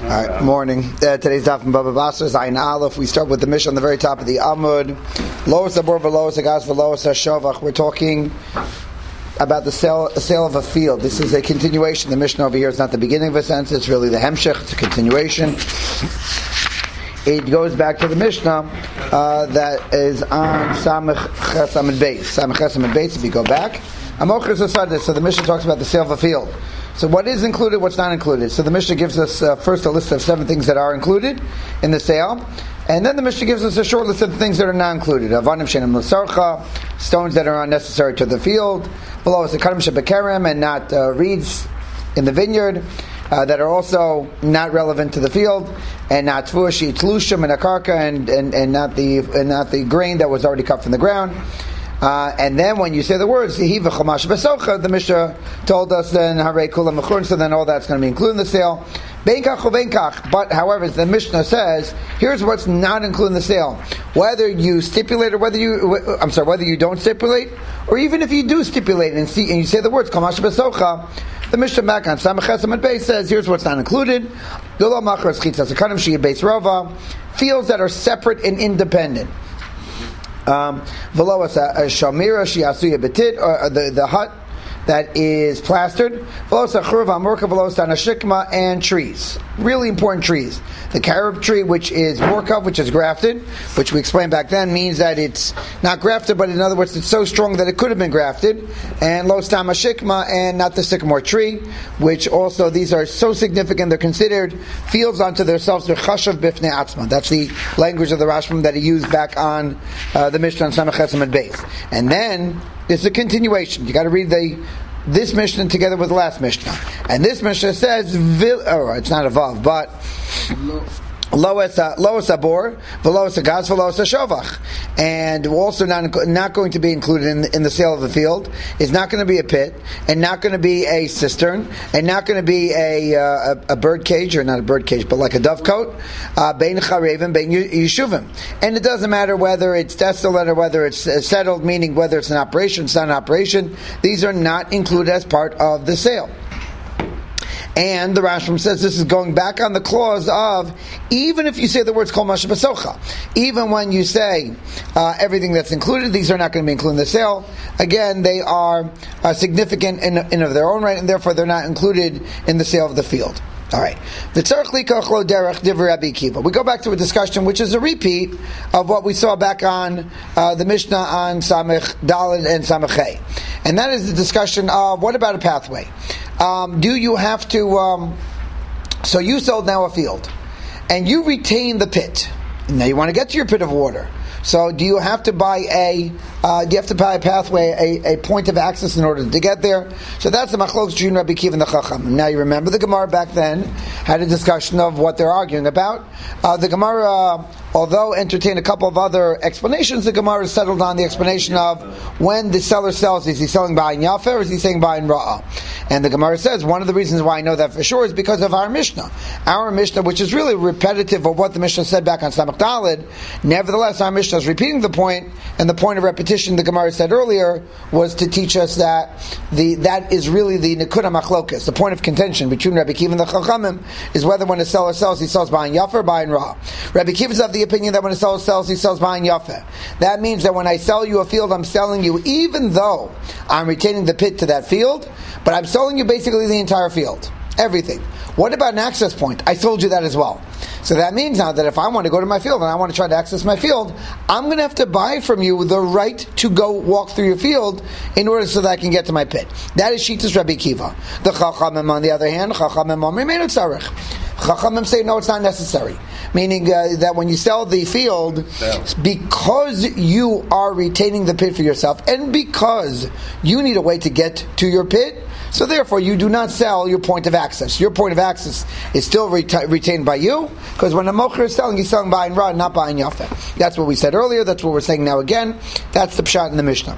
Alright, morning. Today's daf from Baba Basra, Zayin Aleph. We start with the Mishnah on the very top of the Amud. Lois Abor Velois Agaz Velois Hashovach. We're talking about the sale of a field. This is a continuation. The Mishnah over here is not the beginning of a sentence, it's really the Hemshech, it's a continuation. It goes back to the Mishnah that is on Samech Chesamid Beis. Samech Chesamid Beis, if you go back. So the Mishnah talks about the sale of a field. So what is included, what's not included? So the Mishnah gives us first a list of 7 things that are included in the sale. And then the Mishnah gives us a short list of things that are not included. Avanim she'enem l'sarcha, stones that are unnecessary to the field. Below is the karim shebekerem, and not reeds in the vineyard that are also not relevant to the field. And not tvuah tlushim and akarka, and not the grain that was already cut from the ground. And then when you say the words the Mishnah told us then Harei Kula Mechur, so then all that's going to be included in the sale. But however, the Mishnah says, here's what's not included in the sale. Whether you stipulate or whether you don't stipulate, or even if you do stipulate and you say the words Kamash Besocha, the Mishnah back on Samech Chesamid Beis says, here's what's not included. Fields that are separate and independent. Below us a shamira shiasuya betit, or the hut that is plastered. Below us a churuv amurka, below us shikma, and trees. Really important trees. The carob tree, which is morkav, which is grafted, which we explained back then, means that it's not grafted, but in other words, it's so strong that it could have been grafted. And lo stam shikma, and not the sycamore tree, which also these are so significant they're considered fields unto themselves. They're chashav bifnei atzma. That's the language of the Rashbam that he used back on the Mishnah on Samech Chesamid Beis. And then it's a continuation. You got to read this Mishnah together with the last Mishnah. And this Mishnah says, it's not a vav, but Lois abor, velois agaz, velois shovach, and also not going to be included in the sale of the field is not going to be a pit, and not going to be a cistern, and not going to be a bird cage, or not a bird cage, but like a dovecote, bein charevim, bein yeshuvim, and it doesn't matter whether it's desolate or whether it's settled, meaning whether it's an operation, it's not an operation. These are not included as part of the sale. And the Rashbam says this is going back on the clause of, even if you say the words kol masha b'socha, even when you say everything that's included, these are not going to be included in the sale. Again, they are significant in of their own right, and therefore they're not included in the sale of the field. All right. We go back to a discussion which is a repeat of what we saw back on the Mishnah on Samech Daled and Samech Hey. And that is the discussion of, what about a pathway? Do you have to... so you sold now a field, and you retain the pit. Now you want to get to your pit of water. So do you have to buy a pathway, a point of access in order to get there? So that's the machlokes between Rabbi Akiva and the Chacham. Now you remember the Gemara back then had a discussion of what they're arguing about. The Gemara, although entertained a couple of other explanations, the Gemara settled on the explanation of when the seller sells, is he selling ba'in yafa or is he selling ba'in ra'ah? And the Gemara says one of the reasons why I know that for sure is because of our Mishnah. Our Mishnah, which is really repetitive of what the Mishnah said back on Samech Daled, nevertheless our Mishnah is repeating the point, and the point of repetition the Gemara said earlier was to teach us that that is really the Nekuda Machlokas, the point of contention between Rabbi Akiva and the Chachamim, is whether when a seller sells, he sells ba'in yafa or ba'in ra'ah. Rabbi Akiva is of the opinion that when a seller sells, he sells ba'in yafa. That means that when I sell you a field, I'm selling you, even though I'm retaining the pit to that field, but I'm selling you basically the entire field. Everything. What about an access point? I sold you that as well. So that means now that if I want to go to my field and I want to try to access my field, I'm going to have to buy from you the right to go walk through your field in order so that I can get to my pit. That is Shitas Rabbi Akiva. The Chachamim, on the other hand, Chachamim say no, it's not necessary. Meaning that when you sell the field, because you are retaining the pit for yourself, and because you need a way to get to your pit, so therefore you do not sell your point of access. Your point of access is still retained by you, because when a mocher is selling, he's selling ba'in ra'ah, not ba'in yafa. That's what we said earlier, that's what we're saying now again. That's the pshat in the Mishnah.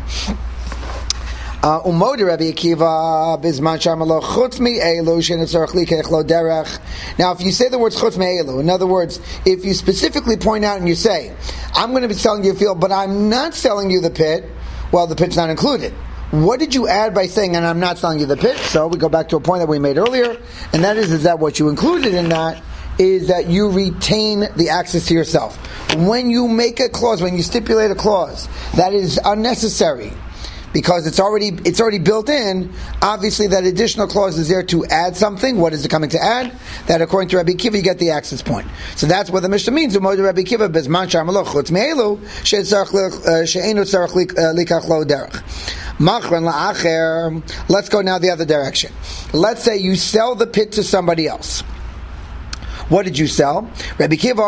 Umodi Rabbi Akiva bizman shamalo chutz mi elu shenitzarach likech lo derech. Now, if you say the words chutz mi elu, in other words, if you specifically point out and you say, I'm going to be selling you a field, but I'm not selling you the pit, well, the pit's not included. What did you add by saying, and I'm not selling you the pit? So we go back to a point that we made earlier, and that is that what you included in that is that you retain the access to yourself. When you make a clause, when you stipulate a clause that is unnecessary, because it's already built in, obviously that additional clause is there to add something. What is it coming to add? That according to Rabbi Kiva, you get the access point. So that's what the Mishnah means. Rabbi Kiva bezman sharmaloch chutz me'elu she'enu tzarich likach lo derech. Machran la'acher. Let's go now the other direction. Let's say you sell the pit to somebody else. What did you sell? Rabbi Kiva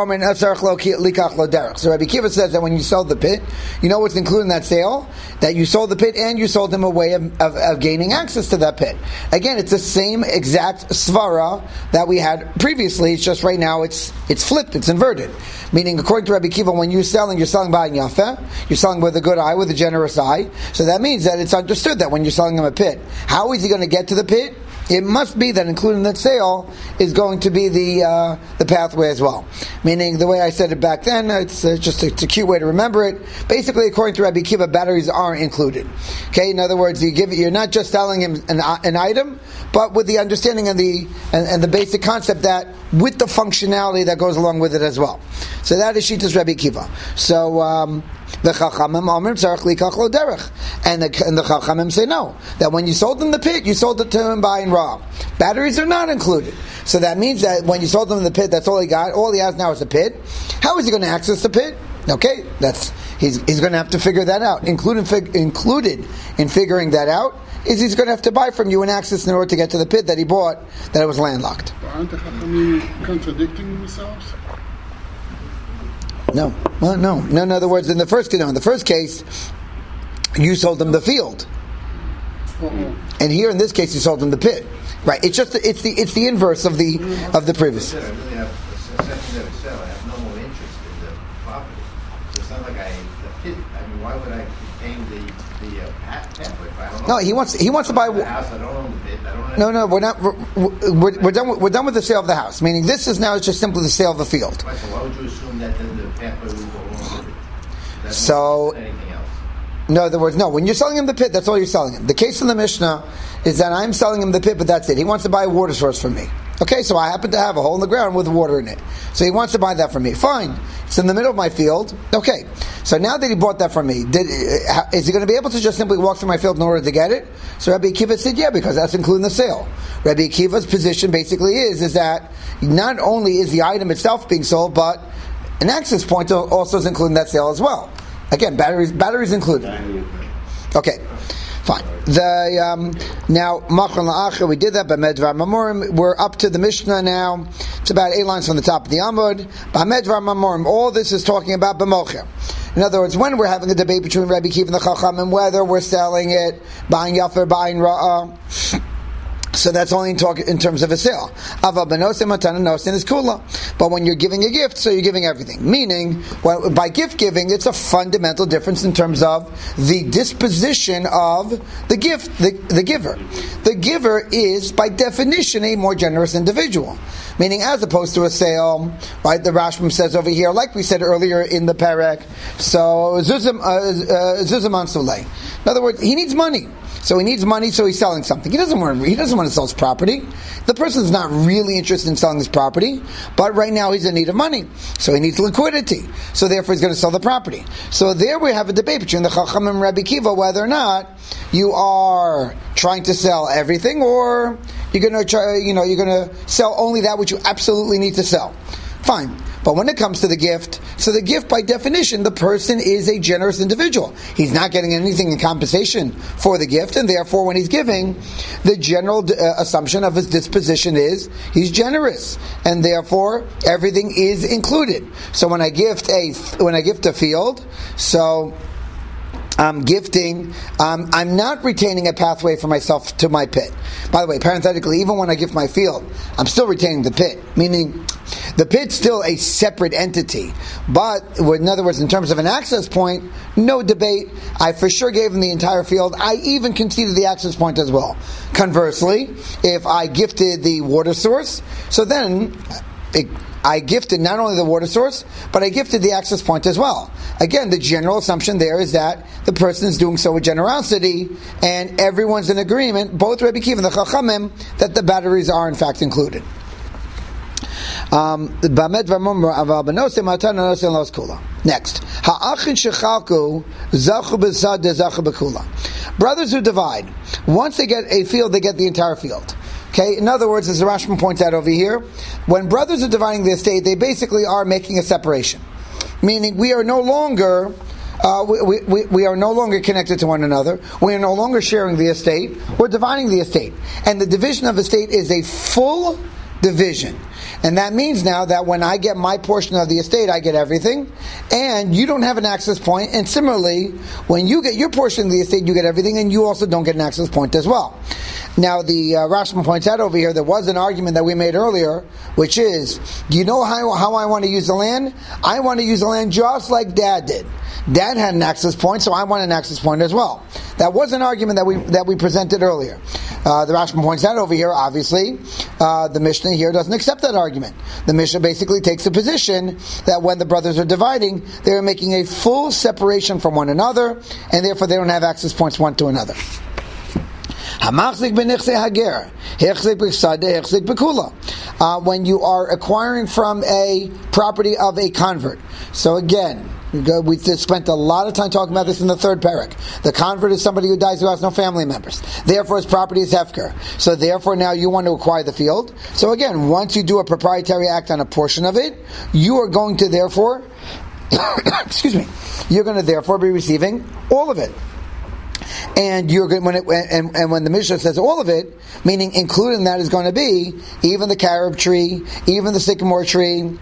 So Rabbi Kiva says that when you sold the pit, you know what's included in that sale? That you sold the pit and you sold him a way of gaining access to that pit. Again, it's the same exact svara that we had previously. It's just right now it's flipped, it's inverted. Meaning, according to Rabbi Kiva, when you're selling ba'in yafeh, you're selling with a good eye, with a generous eye. So that means that it's understood that when you're selling him a pit, how is he going to get to the pit? It must be that including that sale is going to be the pathway as well. Meaning, the way I said it back then, it's just a cute way to remember it. Basically, according to Rabbi Kiva, batteries aren't included. Okay, in other words, you're not just selling him an item, but with the understanding and the basic concept that with the functionality that goes along with it as well. So that is Shitas Rabbi Kiva. So the Chachamim Omer Tzarech Likach Lo Derech, and the Chachamim say no. That when you sold him the pit, you sold it to him buying raw. Batteries are not included. So that means that when you sold him the pit, that's all he got. All he has now is a pit. How is he going to access the pit? Okay, he's going to have to figure that out. Included in figuring that out is he's going to have to buy from you an access in order to get to the pit that he bought, that it was landlocked. Aren't the Chachamim contradicting themselves? No. Well, no. In other words, in the first case, you sold them the field, and here in this case, you sold them the pit. Right? It's the inverse of the previous. I really have a secondary sale. I have no more interest in the property. So it's not like the pit. I mean, why would I retain the pathway if I don't know? No, he wants to buy the house. I don't own the pit. I don't own No, we're not. We're done with the sale of the house. Meaning, this is now just simply the sale of the field. Right, so why would you assume that then the pathway will go along with it? That's So, anything else. in other words, no. When you're selling him the pit, that's all you're selling him. The case in the Mishnah is that I'm selling him the pit, but that's it. He wants to buy a water source from me. Okay, so I happen to have a hole in the ground with water in it. So he wants to buy that from me. Fine. It's in the middle of my field. Okay. So now that he bought that from me, is he going to be able to just simply walk through my field in order to get it? So Rabbi Akiva said, yeah, because that's including the sale. Rabbi Akiva's position basically is that not only is the item itself being sold, but an access point also is including that sale as well. Again, batteries included. Okay. Fine. Now, Machron La'acher, we did that by Medvar Mamorim. We're up to the Mishnah now. It's about 8 lines from the top of the Amud. By Medvar Mamorim, all this is talking about B'mocher. In other words, when we're having a debate between Rabbi Kiva and the Chacham and whether we're selling it, buying Yafer, buying Ra'ah, so that's only in terms of a sale. Ava benosim matana nosin is kula. But when you're giving a gift, so you're giving everything. Meaning, by gift giving, it's a fundamental difference in terms of the disposition of the gift, the giver. The giver is, by definition, a more generous individual. Meaning, as opposed to a sale, right? The Rashbam says over here, like we said earlier in the Perek, so zuzam sulei. In other words, he needs money. So he needs money, so he's selling something. He doesn't want to sell his property. The person's not really interested in selling his property, but right now he's in need of money. So he needs liquidity. So therefore he's going to sell the property. So there we have a debate between the Chacham and Rabbi Kiva whether or not you are trying to sell everything or you're going to sell only that which you absolutely need to sell. Fine. But when it comes to the gift, so the gift by definition, the person is a generous individual. He's not getting anything in compensation for the gift, and therefore when he's giving, the general assumption of his disposition is he's generous, and therefore everything is included. So when I gift a field, so I'm gifting, I'm not retaining a pathway for myself to my pit. By the way, parenthetically, even when I gift my field, I'm still retaining the pit, meaning the pit's still a separate entity. But, in other words, in terms of an access point, no debate. I for sure gave him the entire field. I even conceded the access point as well. Conversely, if I gifted the water source, so then I gifted not only the water source, but I gifted the access point as well. Again, the general assumption there is that the person is doing so with generosity, and everyone's in agreement, both Rabbi Kiva and the Chachamim, that the batteries are in fact included. Next, brothers who divide, once they get a field, they get the entire field. Okay, in other words, as the Rashba points out over here, when brothers are dividing the estate, they basically are making a separation, meaning we are no longer we are no longer connected to one another. We are no longer sharing the estate. We're dividing the estate, and the division of estate is a full division. And that means now that when I get my portion of the estate, I get everything, and you don't have an access point. And similarly, when you get your portion of the estate, you get everything, and you also don't get an access point as well. Now, the Rashba points out over here, there was an argument that we made earlier, which is, do you know how I want to use the land? I want to use the land just like Dad did. Dad had an access point, so I want an access point as well. That was an argument that we presented earlier. The Rashba points out over here, obviously, the Mishnah here doesn't accept that argument. The Mishnah basically takes a position that when the brothers are dividing, they're making a full separation from one another, and therefore they don't have access points one to another. When you are acquiring from a property of a convert. So again, we spent a lot of time talking about this in the third parak. The convert is somebody who dies who has no family members. Therefore, his property is hefker. So therefore, now you want to acquire the field. So again, once you do a proprietary act on a portion of it, you are going to therefore, you're going to therefore be receiving all of it. And you're going when the Mishnah says all of it, meaning including that is going to be even the carob tree, even the sycamore tree.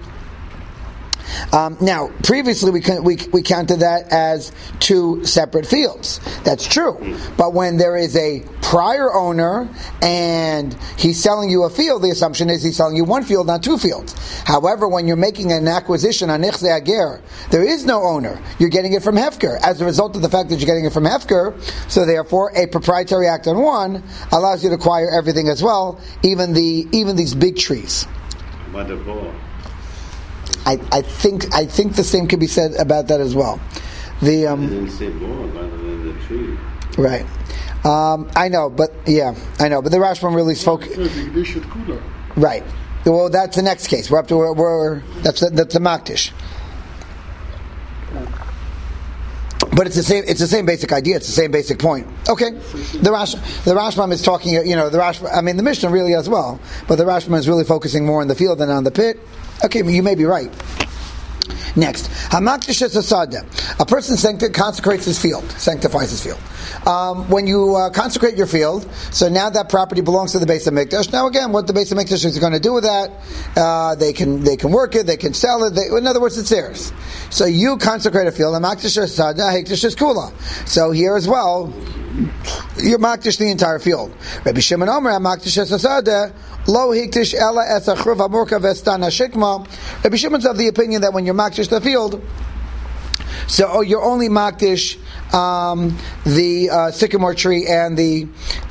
Now, previously we counted that as two separate fields. That's true. But when there is a prior owner and he's selling you a field, the assumption is he's selling you one field, not two fields. However, when you're making an acquisition on Nichse Ager, there is no owner. You're getting it from Hefker. As a result of the fact that you're getting it from Hefker, so therefore a proprietary act on one allows you to acquire everything as well, even these big trees. What the ball? I think the same could be said about that as well. It didn't say more rather than the tree. Right. I know, but the Rashba really is focused. Right. Well, that's the next case. We're up to that's the Makdish. But it's the same basic idea. It's the same basic point. Okay. The Rashbam is talking. The Mishnah really as well, but the Rashbam is really focusing more on the field than on the pit. Okay, you may be right. Next, Hamakdish Asada. A person consecrates his field, sanctifies his field. When you consecrate your field, so now that property belongs to the Beis HaMikdash. Now again, what the Beis HaMikdash is going to do with that, they can work it, they can sell it. In other words, it's theirs. So you consecrate a field. Hamakdish Asada, Hekdish Kula. So here as well, you're makdish the entire field. Rabbi Shimon Omer Makdish Asada. Lo hiktish ela es achruv amurka vestana shikma. Rabbi Shimon's of the opinion that when you're makdish the field, so you're only makdish the sycamore tree and the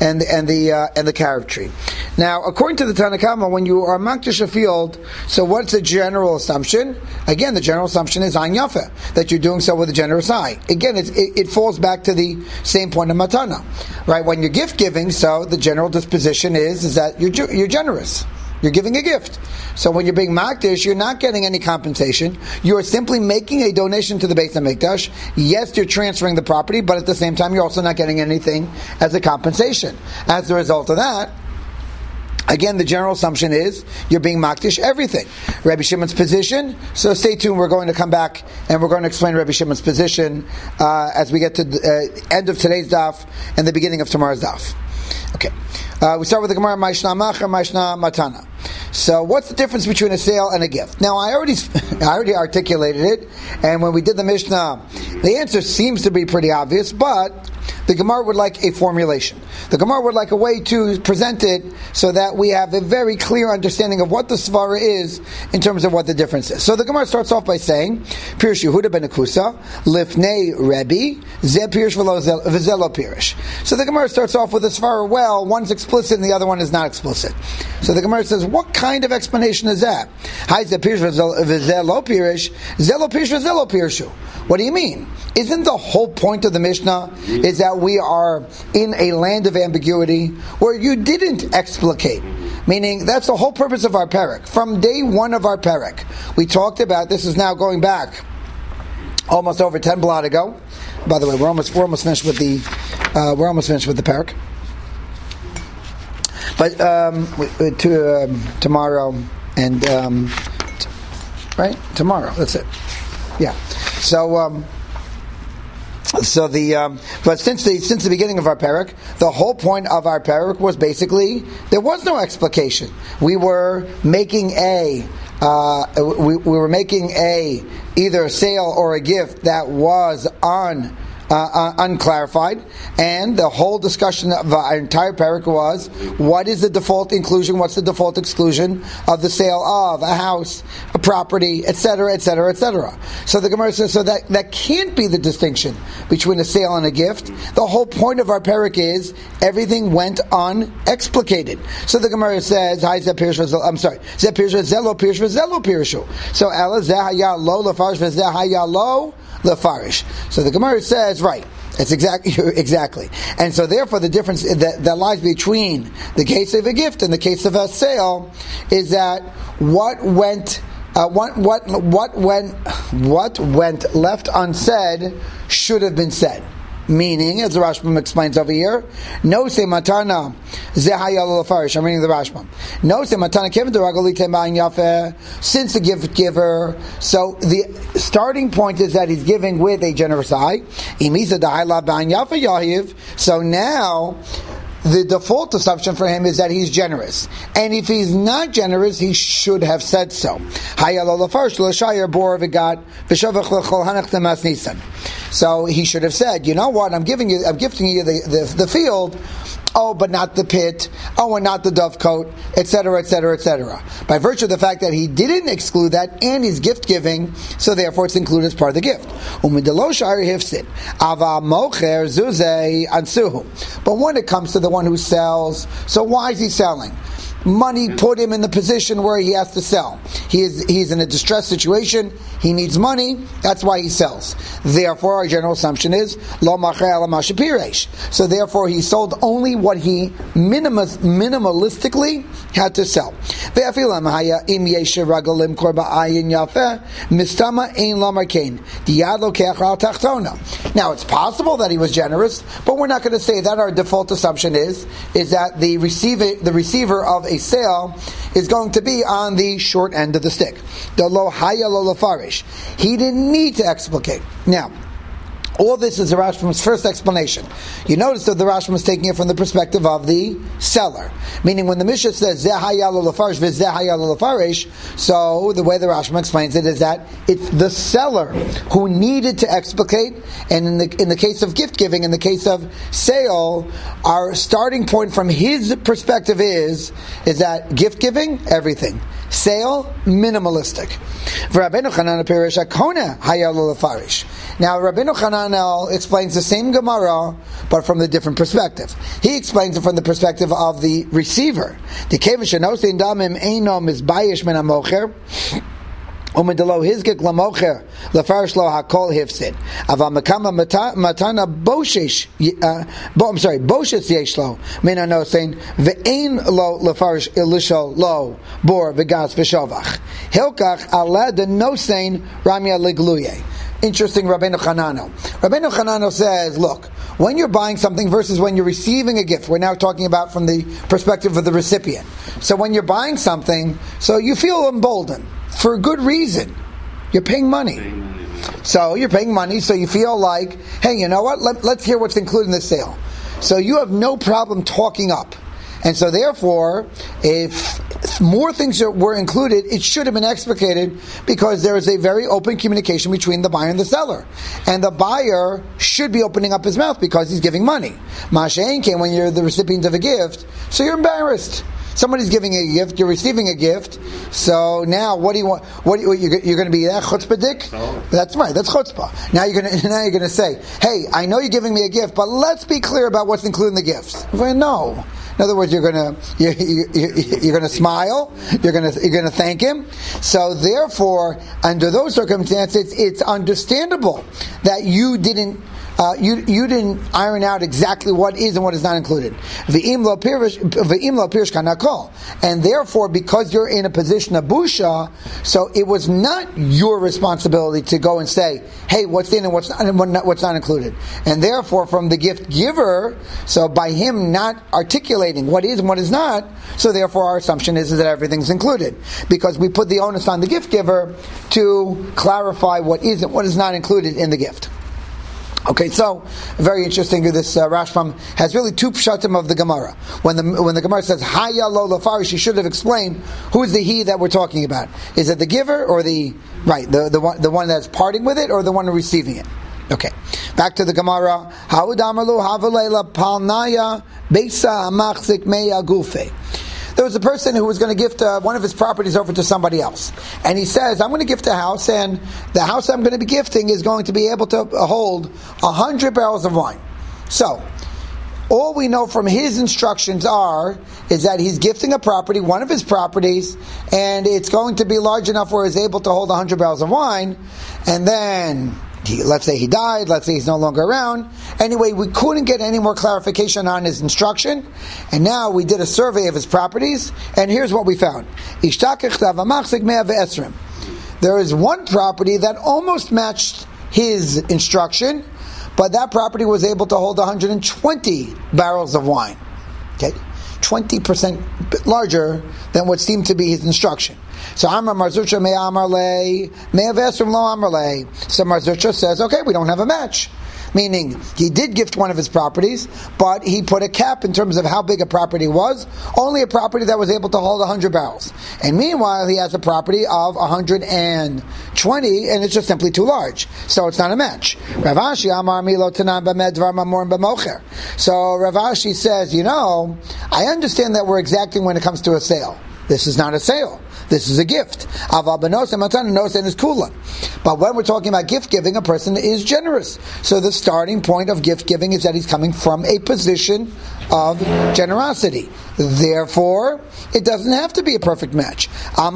carob tree. Now, according to the Tanna Kama, when you are makdish a field, so what's the general assumption? Again, the general assumption is an yafa, that you're doing so with a generous eye. Again, it falls back to the same point of matana, right? When you're gift giving, so the general disposition is that you're generous. You're giving a gift. So when you're being makdish, you're not getting any compensation. You are simply making a donation to the Beis HaMikdash. Yes, you're transferring the property, but at the same time, you're also not getting anything as a compensation. As a result of that, again, the general assumption is you're being makdish everything. Rabbi Shimon's position, so stay tuned, we're going to come back and we're going to explain Rabbi Shimon's position as we get to the end of today's daf and the beginning of tomorrow's daf. Okay. We start with the Gemara, Maishna Macher, Maishna Matana. So what's the difference between a sale and a gift? Now, I already articulated it, and when we did the Mishnah, the answer seems to be pretty obvious, but the Gemara would like a formulation. The Gemara would like a way to present it so that we have a very clear understanding of what the svara is in terms of what the difference is. So the Gemara starts off by saying, Pirish Yehuda ben Akusa, Lifnei Rebbe, Ze Pirish v'Zelo Pirish. So the Gemara starts off with a svara, well, one's explicit and the other one is not explicit. So the Gemara says, what kind of explanation is that? Hi, Ze Pirish v'Zelo Pirish, Zelo Pirish v'Zelo Pirishu. What do you mean? Isn't the whole point of the Mishnah is that we are in a land of ambiguity where you didn't explicate? Meaning, that's the whole purpose of our parak. From day one of our parak, we talked about, this is now going back almost over 10 blot ago. By the way, we're almost finished with the parak. But tomorrow and right, tomorrow. That's it. Yeah. So but since the beginning of our parak, the whole point of our parak was basically there was no explication. We were making we were making either a sale or a gift that was unclarified, and the whole discussion of our entire parak was what is the default inclusion, what's the default exclusion of the sale of a house, a property, etc., etc., etc. So the Gemara says, so that can't be the distinction between a sale and a gift. The whole point of our parak is everything went unexplicated. So the Gemara says, "Hi zeh pirush I'm sorry, zeh pirush zelo pirush v'zelo pirushu." So ela zeh haya lo lefarish v'zeh haya lo lefarish. So the Gemara says, right, that's exactly. And so therefore the difference that lies between the case of a gift and the case of a sale is that what went left unsaid should have been said. Meaning, as the Rashbam explains over here, no se matana zehaya lefarish. I'm reading the Rashbam. No se matana kevin deragolite ma'in yafeh. Since the gift giver, so the starting point is that he's giving with a generous eye. Imisa da'ila ba'in yafeh yahiv. So now, the default assumption for him is that he's generous. And if he's not generous, he should have said so. So he should have said, you know what, I'm gifting you the field, but not the pit, and not the dovecote, etc., etc., etc. By virtue of the fact that he didn't exclude that, and he's gift giving, so therefore it's included as part of the gift. But when it comes to the one who sells, so why is he selling? Money put him in the position where he has to sell. He's in a distressed situation. He needs money. That's why he sells. Therefore, our general assumption is lo macher ela ma shepiresh. So therefore, he sold only what he minimalistically had to sell. Now, it's possible that he was generous, but we're not going to say that. Our default assumption is that the receiver of a sale is going to be on the short end of the stick. The lo haya lo lefarish. He didn't need to explicate. Now, all this is the Rashbam's first explanation. You notice that the Rashbam is taking it from the perspective of the seller. Meaning when the Mishnah says, Zeh haya lo lefarish v'zeh haya lo lefarish, so the way the Rashbam explains it is that it's the seller who needed to explicate, and in the case of gift giving, in the case of sale, our starting point from his perspective is that gift giving, everything. Sale, minimalistic. Rabbeinu Chananel Pirish Akona haya lo lefarish. Now Rabbeinu Chananel explains the same Gemara, but from the different perspective. He explains it from the perspective of the receiver. The kevish shenosin damim eino mizbayish min hamocher. Umedelo hizgek lamocher lefarish lo hakol hifsid. Aval mekama matana boshesh. Boshes yeshlo min hanosin ve'ein lo lefarish ilisho lo bor v'gas v'shovach. Hilkach ala de nosein ramya ligluye. Interesting, Rabbeinu Chananel. Rabbeinu Chananel says, look, when you're buying something versus when you're receiving a gift, we're now talking about from the perspective of the recipient. So when you're buying something, so you feel emboldened for a good reason. You're paying money. So you're paying money, so you feel like, hey, you know what? Let's hear what's included in the sale. So you have no problem talking up. And so therefore, if more things were included, it should have been explicated because there is a very open communication between the buyer and the seller. And the buyer should be opening up his mouth because he's giving money. Masha'en came when you're the recipient of a gift, so you're embarrassed. Somebody's giving a gift, you're receiving a gift, so now what do you want? You're going to be chutzpah dik? That's right, that's chutzpah. Now you're going to say, hey, I know you're giving me a gift, but let's be clear about what's included in the gift. No. In other words, you're going to smile. You're going to thank him. So therefore, under those circumstances, it's understandable that you didn't you didn't iron out exactly what is and what is not included. V'im lo pirish kanakol. And therefore, because you're in a position of busha, so it was not your responsibility to go and say, hey, what's in and what's not included. And therefore, from the gift giver, so by him not articulating what is and what is not, so therefore our assumption is that everything's included. Because we put the onus on the gift giver to clarify what is and what is not included in the gift. Okay, so very interesting. This Rashbam has really two pshatim of the Gemara. When the Gemara says Haya lo lafarish, she should have explained who is the he that we're talking about. Is it the giver or the one that's parting with it, or the one receiving it? Okay, back to the Gemara. Haud amalu havalela palnaya beisa amachzik meya gufe. There was a person who was going to gift one of his properties over to somebody else. And he says, I'm going to gift a house, and the house I'm going to be gifting is going to be able to hold 100 barrels of wine. So, all we know from his instructions is that he's gifting a property, one of his properties, and it's going to be large enough where he's able to hold 100 barrels of wine, and then let's say he died, let's say he's no longer around. Anyway, we couldn't get any more clarification on his instruction, and now we did a survey of his properties, and here's what we found. There is one property that almost matched his instruction, but that property was able to hold 120 barrels of wine. Okay? 20% larger than what seemed to be his instruction. So Amar Marzucha me Amar Le, me Avesrim lo Amar Le. So Marzucha says, okay, we don't have a match. Meaning, he did gift one of his properties, but he put a cap in terms of how big a property was, only a property that was able to hold 100 barrels. And meanwhile, he has a property of 120, and it's just simply too large. So it's not a match. Rav Ashi Amar Milo Tanan B'med Dvar Mamor B'mocher. So Rav Ashi says, I understand that we're exacting when it comes to a sale. This is not a sale. This is a gift. But when we're talking about gift giving, a person is generous. So the starting point of gift giving is that he's coming from a position of generosity. Therefore, it doesn't have to be a perfect match.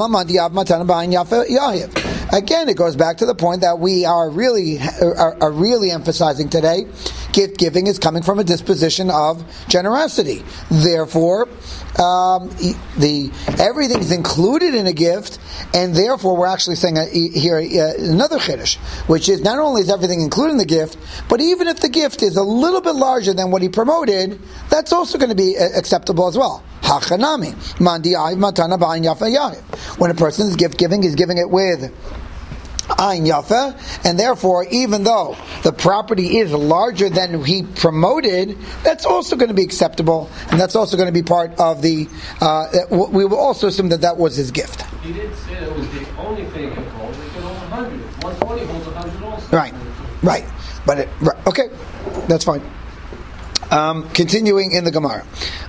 Again, it goes back to the point that we are really emphasizing today. Gift giving is coming from a disposition of generosity. Therefore, everything's included in a gift, and therefore we're actually saying here another chiddush, which is not only is everything included in the gift, but even if the gift is a little bit larger than what he promoted, that's also going to be acceptable as well. Hachanami mandi matana ba'ayin yafa yahiv. When a person is gift giving, he's giving it with Ayin Yafa, and therefore, even though the property is larger than he promoted, that's also going to be acceptable, and that's also going to be part of the. We will also assume that was his gift. He didn't say that was the only thing it could hold. It could hold 100. 120 holds 100 also. Right. But okay, that's fine. Continuing in the Gemara.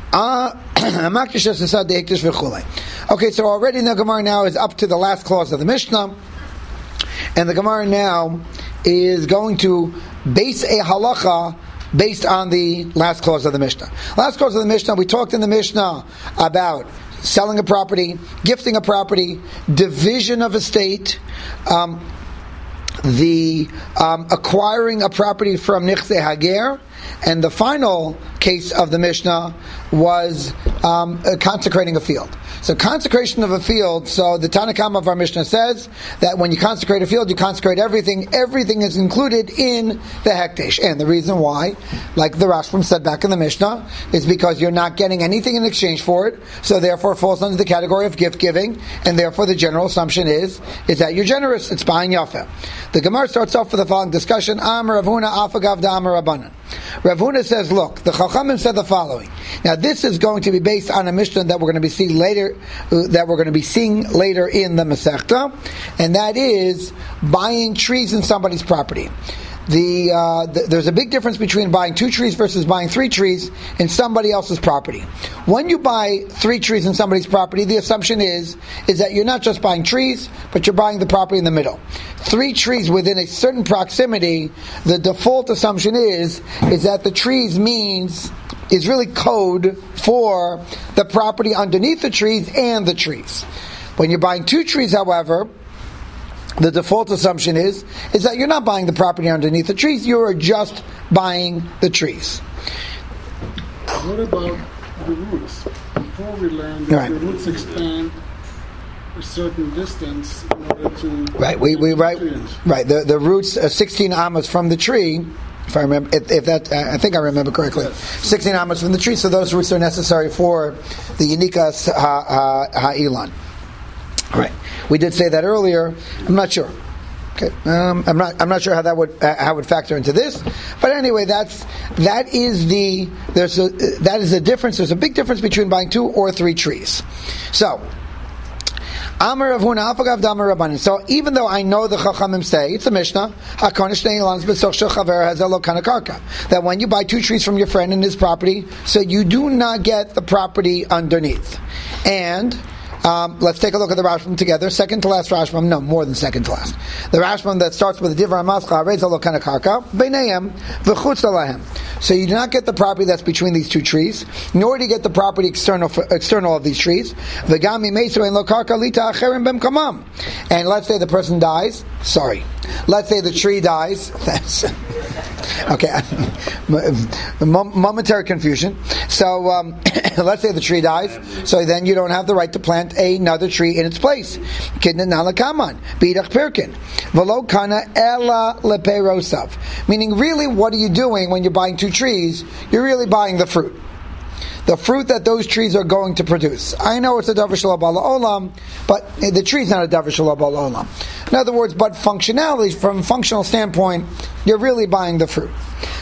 Okay, so already in the Gemara now is up to the last clause of the Mishnah. And the Gemara now is going to base a halacha based on the last clause of the Mishnah. Last clause of the Mishnah, we talked in the Mishnah about selling a property, gifting a property, division of estate, acquiring a property from Nichse Hager, and the final case of the Mishnah was consecrating a field. So consecration of a field, so the Tanakh of our Mishnah says that when you consecrate a field, you consecrate everything. Everything is included in the hekdesh. And the reason why, like the Rashbam said back in the Mishnah, is because you're not getting anything in exchange for it, so therefore it falls under the category of gift giving, and therefore the general assumption is that you're generous. It's ba'ayin yafa. The Gemara starts off with the following discussion. Amar Rav Huna afagav da'amar Rabbanan. Rav Huna says, look, the Chachamim said the following. Now this is going to be based on a Mishnah that we're going to be seeing later, in the Masechta, and that is buying trees in somebody's property. There's a big difference between buying 2 trees versus buying 3 trees in somebody else's property. When you buy 3 trees in somebody's property, the assumption is that you're not just buying trees, but you're buying the property in the middle. 3 trees within a certain proximity, the default assumption is that the trees is really code for the property underneath the trees and the trees. When you're buying 2 trees, however, the default assumption is that you're not buying the property underneath the trees, you are just buying the trees. What about the roots? Before we learned that the roots expand a certain distance in order to... Right, the roots, 16 amas from the tree, if I remember, I think I remember correctly, 16 amas from the tree, so those roots are necessary for the Yinikas Ha'ilan. Right. We did say that earlier. I'm not sure. Okay. I'm not sure how that would factor into this. But anyway, that is the difference. There's a big difference between buying 2 or 3 trees. So, Amar Rav Huna Afagav Damar Rabbanan. So even though I know the Chachamim say, it's a Mishnah, that when you buy 2 trees from your friend in his property, so you do not get the property underneath. And let's take a look at the Rashbam together. Second to last Rashbam, no, more than second to last. The Rashbam that starts with the Divrei Mascha, Reza lo kana karka, beinayim v'chutz lahem. So you do not get the property that's between these 2 trees, nor do you get the property external of these trees. V'gam imeisu ein lo karka lita acherim b'mkamam. And let's say the person dies. Sorry. Let's say the tree dies. Okay. Momentary confusion. So let's say the tree dies. So then you don't have the right to plant another tree in its place. Meaning, really, what are you doing when you're buying 2 trees? You're really buying the fruit. The fruit that those trees are going to produce. I know it's a davar shelo ba'al olam, but the tree's not a davar shelo ba'al olam. In other words, but functionality, from a functional standpoint, you're really buying the fruit.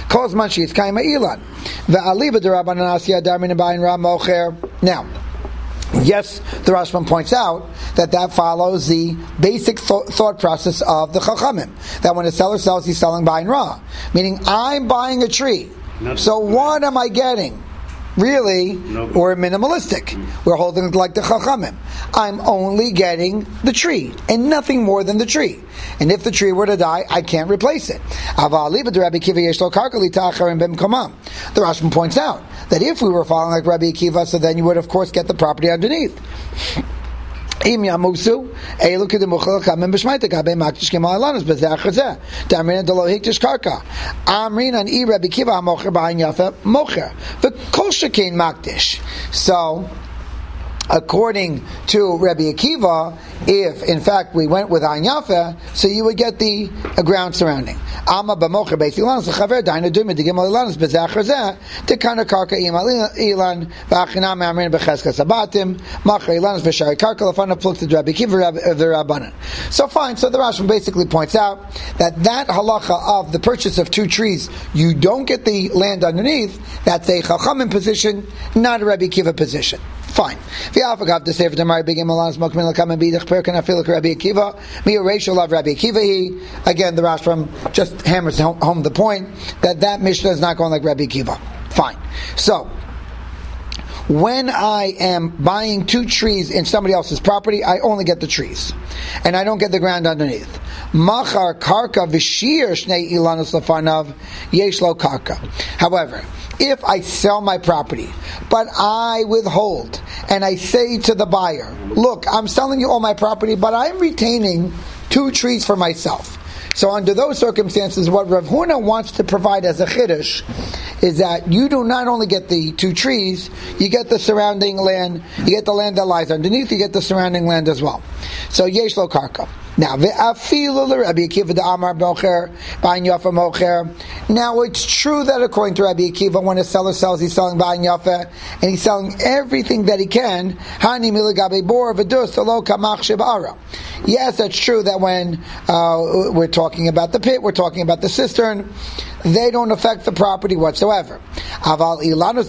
Now, yes, the Rashbam points out that follows the basic thought process of the Chachamim. That when a seller sells, he's selling ba'ayin ra. Meaning, I'm buying a tree. So what am I getting? Really, we're minimalistic. We're holding it like the Chachamim. I'm only getting the tree, and nothing more than the tree. And if the tree were to die, I can't replace it. The Rashbam points out that if we were following like Rabbi Akiva, so then you would of course get the property underneath. Im yamusu elu kedemuchel kamem b'shmaita gabe maktish kemal alanos b'zeh achazeh damrin delo hiktish karka amrin an I Rabbi Akiva hamocher b'hayin yafa mocher v'kol shekein maktish. So, according to Rabbi Akiva, if in fact we went with Ayin Yafa, so you would get the ground surrounding. Ama b'mocher beis ilanos l'chaver dainu dumid d'gimel ilanos b'zeh achazeh dekana karka im ilan v'achinam amrin b'cheskas abatim macher ilanos v'shari karka l'fana plukted Rabbi Akiva v'Rabbanan. So fine. So the Rashbam basically points out that halacha of the purchase of 2 trees, you don't get the land underneath. That's a Chachamim position, not a Rabbi Akiva position. Fine. Again, the Rashbam just hammers home the point that Mishnah is not going like Rabbi Akiva. Fine. So, when I am buying 2 trees in somebody else's property, I only get the trees, and I don't get the ground underneath. Machar karka v'shir shnei ilanos lefanav yesh lo karka. However, if I sell my property, but I withhold, and I say to the buyer, look, I'm selling you all my property, but I'm retaining 2 trees for myself. So under those circumstances, what Rav Huna wants to provide as a chiddush is that you do not only get the 2 trees, you get the surrounding land, you get the land that lies underneath, you get the surrounding land as well. So yesh lo karka. Now, now it's true that according to Rabbi Akiva, when a seller sells, he's selling ba'ayin yafa, and he's selling everything that he can. Yes, that's true that when we're talking about the pit, we're talking about the cistern, they don't affect the property whatsoever. But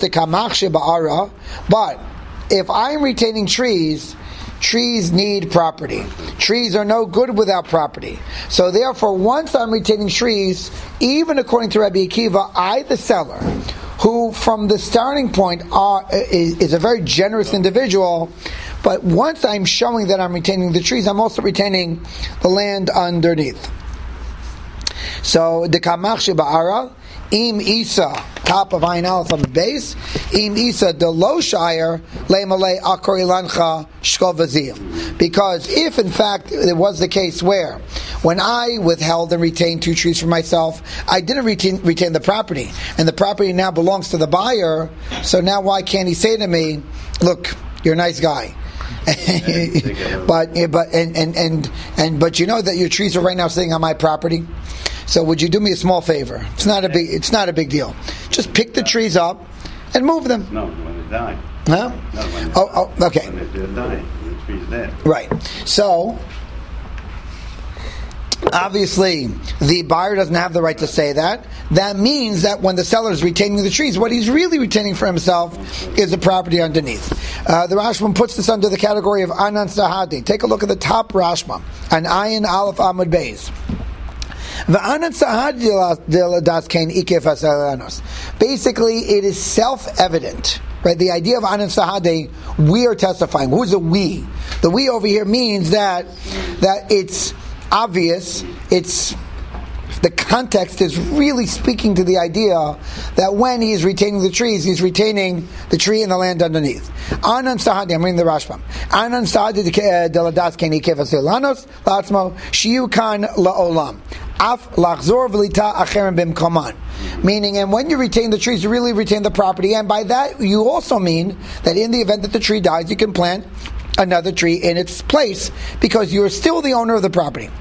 if I'm retaining trees need property. Trees are no good without property. So therefore, once I'm retaining trees, even according to Rabbi Akiva, I, the seller, who from the starting point is a very generous individual, but once I'm showing that I'm retaining the trees, I'm also retaining the land underneath. So, the kamach sheba'ara, im isa top of Ayin Aleph on the base. Im Isa de lo shire le'malei akor ilancha shkol v'ziyim. Because if in fact it was the case where when I withheld and retained 2 trees for myself, I didn't retain the property, and the property now belongs to the buyer. So now why can't he say to me, "Look, you're a nice guy." but you know that your trees are right now sitting on my property. So would you do me a small favor? It's not a big deal. Just pick the trees up and move them. No, when they die. Huh? No, okay. When they die, the tree's dead. Right. So obviously, the buyer doesn't have the right to say that. That means that when the seller is retaining the trees, what he's really retaining for himself is the property underneath. The Rashbam puts this under the category of Anan Sahadi. Take a look at the top Rashbam, an Ayin Aleph Amud Beis. Basically, it is self-evident. Right, the idea of Anan Sahade, we are testifying. Who's a we? The we over here means that it's obvious, the context is really speaking to the idea that when he is retaining the trees, he's retaining the tree and the land underneath. Anan Sahadi, I'm reading the Rashbam. Anan Sahadi de ladas keni kefasilanos latzmo shiukan laolam. Af lachzor v'lita acherem bimkoman. Meaning, and when you retain the trees, you really retain the property, and by that you also mean that in the event that the tree dies, you can plant another tree in its place because you are still the owner of the property.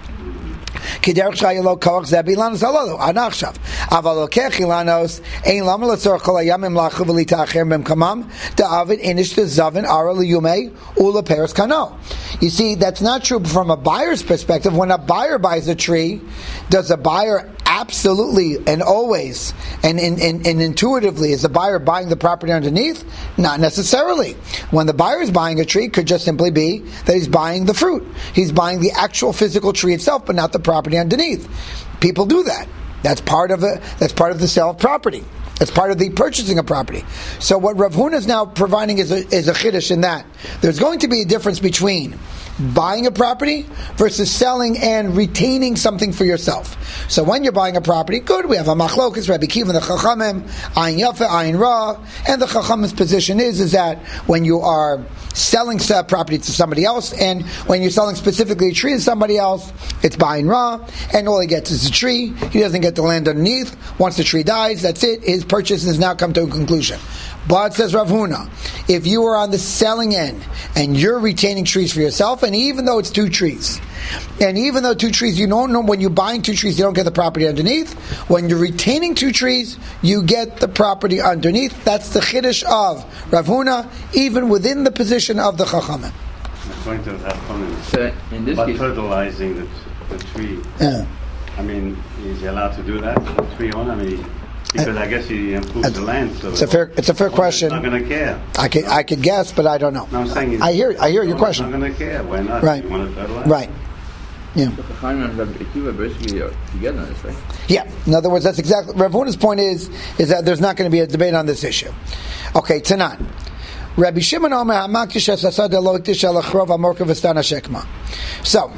You see, that's not true from a buyer's perspective. When a buyer buys a tree, does a buyer absolutely and always and intuitively is the buyer buying the property underneath? Not necessarily. When the buyer is buying a tree, it could just simply be that he's buying the fruit. He's buying the actual physical tree itself, but not the property underneath. People do that. That's part of the sale of property. It's part of the purchasing of property. So what Rav Huna is now providing is a chiddush in that there's going to be a difference between buying a property versus selling and retaining something for yourself. So when you're buying a property, good, we have a machlokas, Rabbi Kiva and the Chachamim, Ayin Yafa, Ayin Ra, and the Chachamim's position is that when you are selling property to somebody else, and when you're selling specifically a tree to somebody else, it's Ayin Ra, and all he gets is a tree, he doesn't get the land underneath. Once the tree dies, that's it, his purchase has now come to a conclusion. But, says Rav Huna, if you are on the selling end, and you're retaining trees for yourself, and even though it's 2 trees, and even though 2 trees, you don't know, when you're buying 2 trees, you don't get the property underneath. When you're retaining 2 trees, you get the property underneath. That's the chiddush of Rav Huna, even within the position of the Chachamim. I'm going to have fun but fertilizing the tree. Yeah. I mean, is he allowed to do that? The tree owner? I mean, because I guess he improves the land. So it's a fair question. I'm not going to care. I could guess, but I don't know. No, I'm saying I hear your question. I'm not going to care. Why not? Right. You want to fertilize? Right. Yeah. The Chaim and Rabbi Akiva basically are together on this, right? Yeah. In other words, that's exactly Rav Huna's point is that there's not going to be a debate on this issue. Okay, Tanan. Rabbi Shimon Omer Hamakish Asasad Lo Iktish Alachrov Amorka Vestana Shekma. So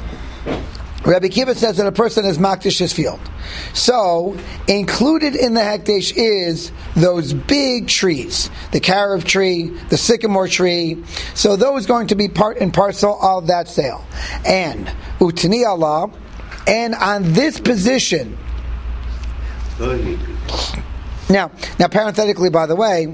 Rabbi Kiva says that a person is makdish his field. So, included in the hekdesh is those big trees. The carob tree, the sycamore tree. So those going to be part and parcel of that sale. And, utni Allah, and on this position. Now parenthetically, by the way,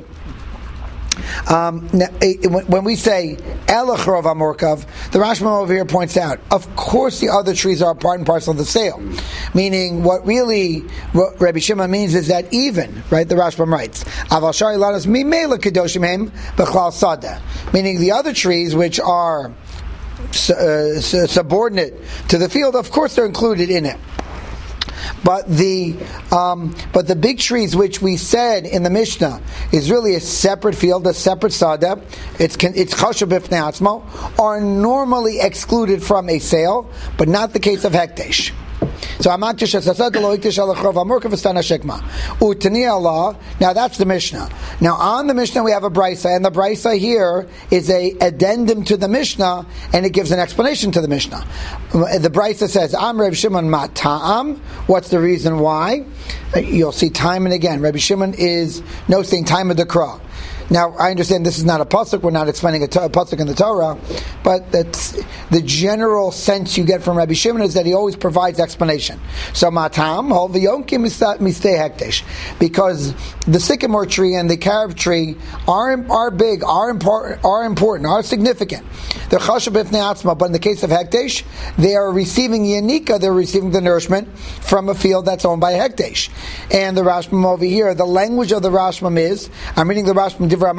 when we say Elachrov Amorkav, the Rashbam over here points out, of course the other trees are part and parcel of the sale. Meaning, what Rabbi Shimon means is that even, right, the Rashbam writes, Aval Shari Lanos Mimela Kedoshim Hem B'chlal Sada. Meaning the other trees which are subordinate to the field, of course they're included in it. But the big trees, which we said in the Mishnah, is really a separate field, a separate sada. It's chashuv b'fnei atzmo, are normally excluded from a sale, but not the case of hekdesh. So Amaktish Asasad Loiktish Alachrov Amurka Vastana Shekma. Utani Allah. Now that's the Mishnah. Now on the Mishnah we have a Brisa, and the Brisa here is a addendum to the Mishnah, and it gives an explanation to the Mishnah. The Brisa says, Am Reb Shimon Ma Ta'am. What's the reason why? You'll see time and again. Rabbi Shimon is noticing time of the Kra. Now, I understand this is not a pasuk. We're not explaining a pasuk in the Torah, but that's the general sense you get from Rabbi Shimon is that he always provides explanation. So, matam hol v'yonkim mistei hekdesh, because the sycamore tree and the carob tree are big, are important, are significant. They're chashuv b'fnei atzma, but in the case of hekdesh, they are receiving yanika. They're receiving the nourishment from a field that's owned by hekdesh. And the Rashbam over here, the language of the Rashbam is, I'm reading the Rashbam. The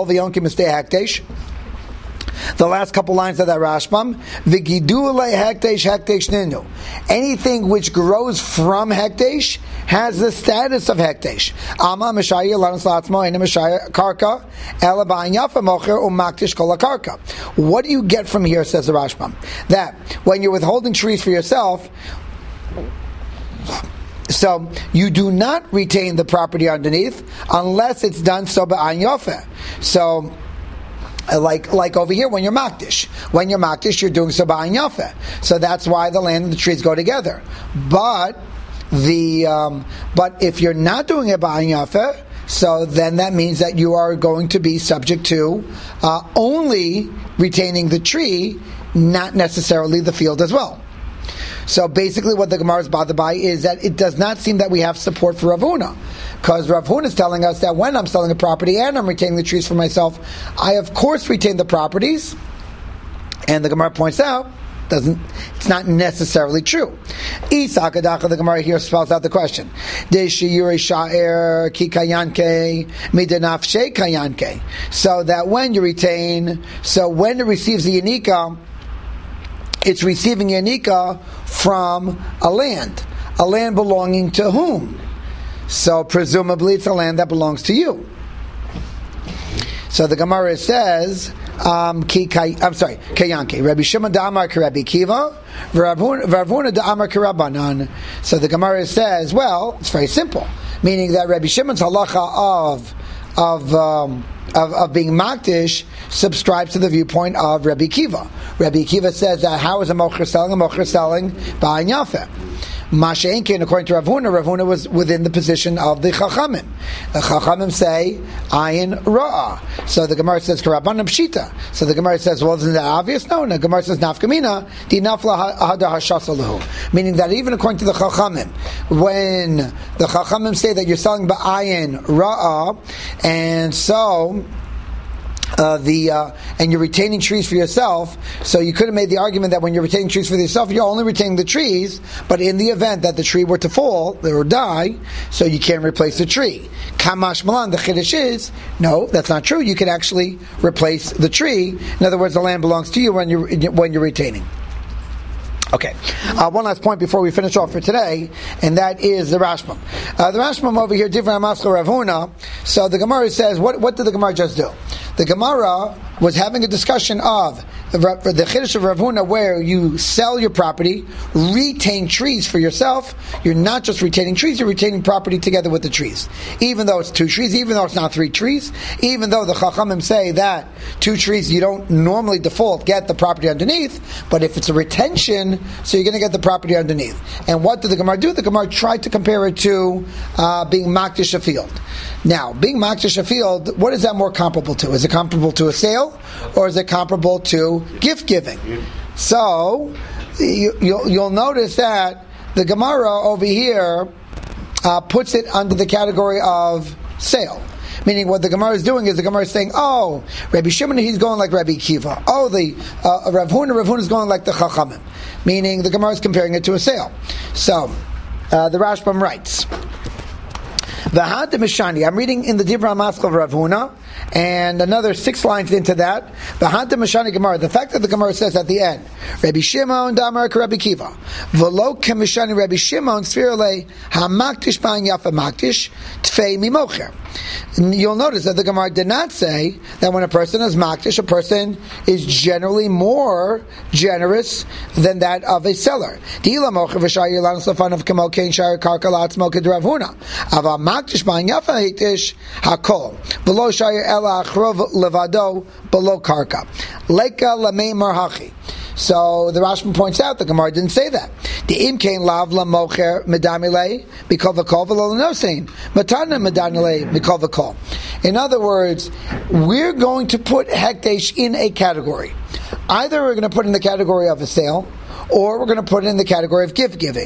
last couple lines of that Rashbam, anything which grows from hekdesh has the status of hekdesh. What do you get from here, says the Rashbam? That when you're withholding trees for yourself, so you do not retain the property underneath unless it's done so ba'an yofeh. So, like over here, when you're makdish, you're doing so ba'an yofeh. So that's why the land and the trees go together. But if you're not doing it ba'an yofeh, so then that means that you are going to be subject to only retaining the tree, not necessarily the field as well. So basically what the Gemara is bothered by is that it does not seem that we have support for Rav Huna, because Rav Huna is telling us that when I'm selling a property and I'm retaining the trees for myself, I of course retain the properties, and the Gemara points out it's not necessarily true. Isakadacha, the Gemara here spells out the question. So that when you retain, so when it receives the yanika, it's receiving yanika from a land belonging to whom? So presumably it's a land that belongs to you. So the Gemara says, Kayanke. Rabbi Shimon da'amar Rabbi Kiva, Rav Huna da'amar Rabbanan. So the Gemara says, well, it's very simple, meaning that Rabbi Shimon's halacha of being makdish subscribes to the viewpoint of Rabbi Kiva. Rabbi Kiva says that how is a mocher selling? A mocher selling ba'an yafeh. Masha'enkin, according to Rav Huna was within the position of the Chachamim. The Chachamim say ayin ra'ah. So the Gemara says Karabanan pshita. So the Gemara says, well, isn't that obvious? No. The Gemara says nafkamina di nafla hada hashasalahu. Meaning that even according to the Chachamim, when the Chachamim say that you're selling ba'ayin ra'ah, and so and you're retaining trees for yourself, so you could have made the argument that when you're retaining trees for yourself, you're only retaining the trees, but in the event that the tree were to fall or die, so you can't replace the tree. Kamash Malan, the Chiddush is, no, that's not true. You can actually replace the tree. In other words, the land belongs to you when you're retaining. Okay, one last point before we finish off for today, and that is the Rashbam. The Rashbam over here, Divrei Amaschal Rav Huna. So the Gemara says, what did the Gemara just do? The Gemara was having a discussion of the Chiddush of Rav Huna, where you sell your property, retain trees for yourself. You're not just retaining trees, you're retaining property together with the trees. Even though it's 2 trees, even though it's not 3 trees, even though the Chachamim say that 2 trees you don't normally default get the property underneath, but if it's a retention, so you're going to get the property underneath. And what did the Gemara do? The Gemara tried to compare it to being makdish a field. Now, being makdish a field, what is that more comparable to? Is it comparable to a sale, or is it comparable to gift giving? So you'll notice that the Gemara over here puts it under the category of sale. Meaning what the Gemara is doing is the Gemara is saying, oh, Rabbi Shimon, he's going like Rabbi Kiva. Oh, the Rav Huna is going like the Chachamim. Meaning the Gemara is comparing it to a sale. So the Rashbam writes, I'm reading in the Divrei Amaschal of Rav Huna. and another 6 lines into that, the fact that the Gemara says at the end, Rabbi Shimon Damar Rabbi Kiva, V'lo Kemishani Rabbi Shimon Sfirle Hamaktish Ba'in Yafa Maktish Tfei Mimocher. You'll notice that the Gemara did not say that when a person is maktish, a person is generally more generous than that of a seller. So the Rashba points out the Gemara didn't say that. The imkain lav la mocher medamile mikol v'kol v'lo nosein matana medamile mikol v'kol. In other words, we're going to put hekdesh in a category. Either we're going to put in the category of a sale, or we're going to put it in the category of gift giving.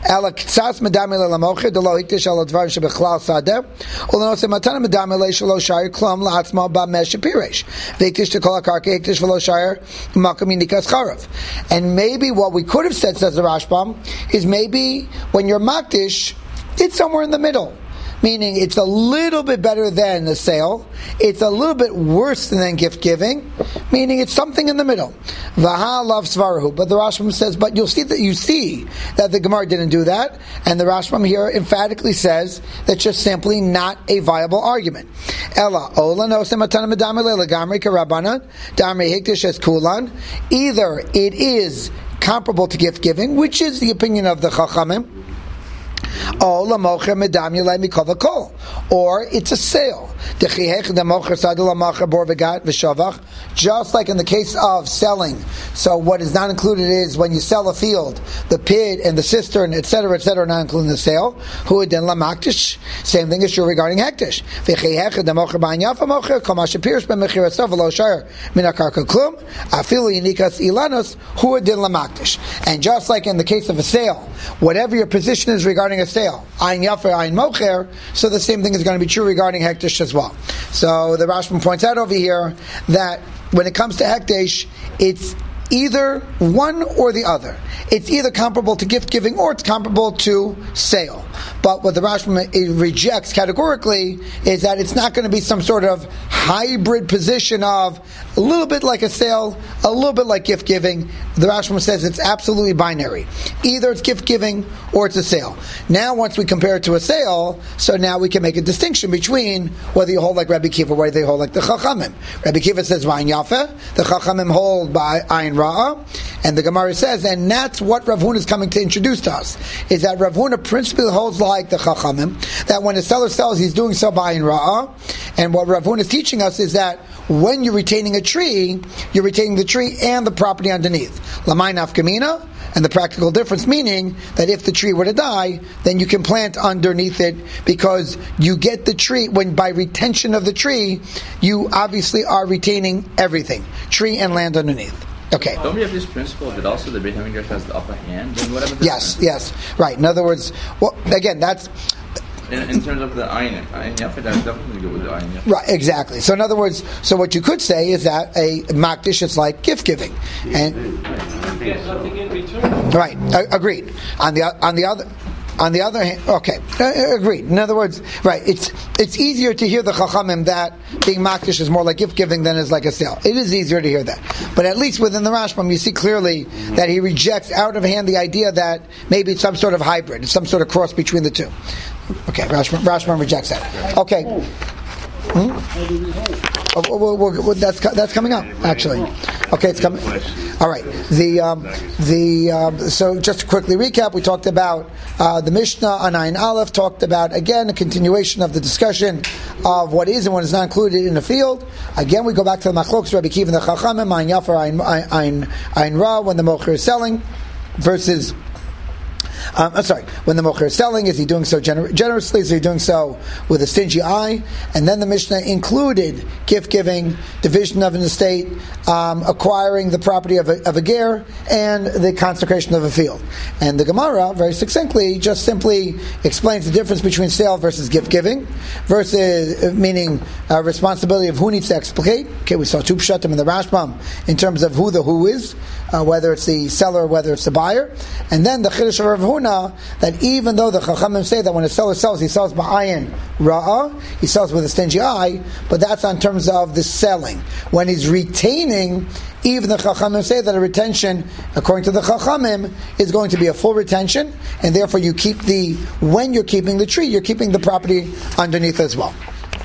And maybe what we could have said, says the Rashbam, is maybe when you're makdish, it's somewhere in the middle. Meaning it's a little bit better than the sale, it's a little bit worse than gift giving, meaning it's something in the middle. Vaha lav svarahu. But the Rashbam says, but you see that the Gemara didn't do that, and the Rashbam here emphatically says that's just simply not a viable argument. Ella ola nosem atana medamile legamri karabanan damri hiktish es kulan. Either it is comparable to gift giving, which is the opinion of the Chachamim, or it's a sale. Just like in the case of selling. So what is not included is when you sell a field, the pit and the cistern, etc., are not included in the sale. Same thing is true regarding hektish. And just like in the case of a sale, whatever your position is regarding a sale, ayin yafa, ayin mocher, so the same thing is going to be true regarding hektish as well. So the Rashbam points out over here that when it comes to hektish, it's either one or the other. It's either comparable to gift giving or it's comparable to sale. But what the Rashbam rejects categorically is that it's not going to be some sort of hybrid position of a little bit like a sale, a little bit like gift giving. The Rashbam says it's absolutely binary. Either it's gift giving or it's a sale. Now once we compare it to a sale, so now we can make a distinction between whether you hold like Rabbi Kiva or whether they hold like the Chachamim. Rabbi Kiva says V'ayin Yafa, the Chachamim hold by Ayin Ra'ah, and the Gemara says, and that's what Rav Huna is coming to introduce to us, is that Rav Huna principally holds like the Chachamim, that when a seller sells, he's doing so by Ayin Ra'ah, and what Rav Huna is teaching us is that when you're retaining a tree, you're retaining the tree and the property underneath. Lamai nafkamina, and the practical difference meaning that if the tree were to die, then you can plant underneath it because you get the tree, when by retention of the tree, you obviously are retaining everything, tree and land underneath. Okay. Don't we have this principle that also the Beit HaMikdash has the upper hand? Then whatever. Yes, right. In other words, well, again, that's in terms of the ayin yafa, that's definitely good with the ayin yafa. Right, exactly. So in other words, so what you could say is that a makdish is like gift giving, and get nothing in return. Right, agreed. On the other hand, okay, agreed. In other words, right, it's easier to hear the Chachamim that being makdish is more like gift giving than is like a sale. It is easier to hear that. But at least within the Rashbam, you see clearly that he rejects out of hand the idea that maybe it's some sort of hybrid, it's some sort of cross between the two. Okay, Rashbam rejects that. Okay. That's coming up, actually. Okay, it's coming. All right. So just to quickly recap, we talked about the Mishnah on Ayin Aleph, talked about, again, a continuation of the discussion of what is and what is not included in the field. Again, we go back to the Machlokes, Rabbi Kiva and the Chachamim, Ayin Yafa, Ayin Ra, when the Mocher is selling, versus when the mocher is selling, is he doing so generously? Is he doing so with a stingy eye? And then the Mishnah included gift giving, division of an estate, acquiring the property of a ger, and the consecration of a field. And the Gemara, very succinctly, just simply explains the difference between sale versus gift giving, versus meaning responsibility of who needs to explicate. Okay, we saw two pshatim in the Rashbam in terms of who the who is, whether it's the seller or whether it's the buyer. And then the Chiddush of Rav Huna that even though the Chachamim say that when a seller sells, he sells ba'ayin ra'ah, he sells with a stingy eye, but that's on terms of the selling. When he's retaining, even the Chachamim say that a retention, according to the Chachamim, is going to be a full retention, and therefore when you're keeping the tree, you're keeping the property underneath as well.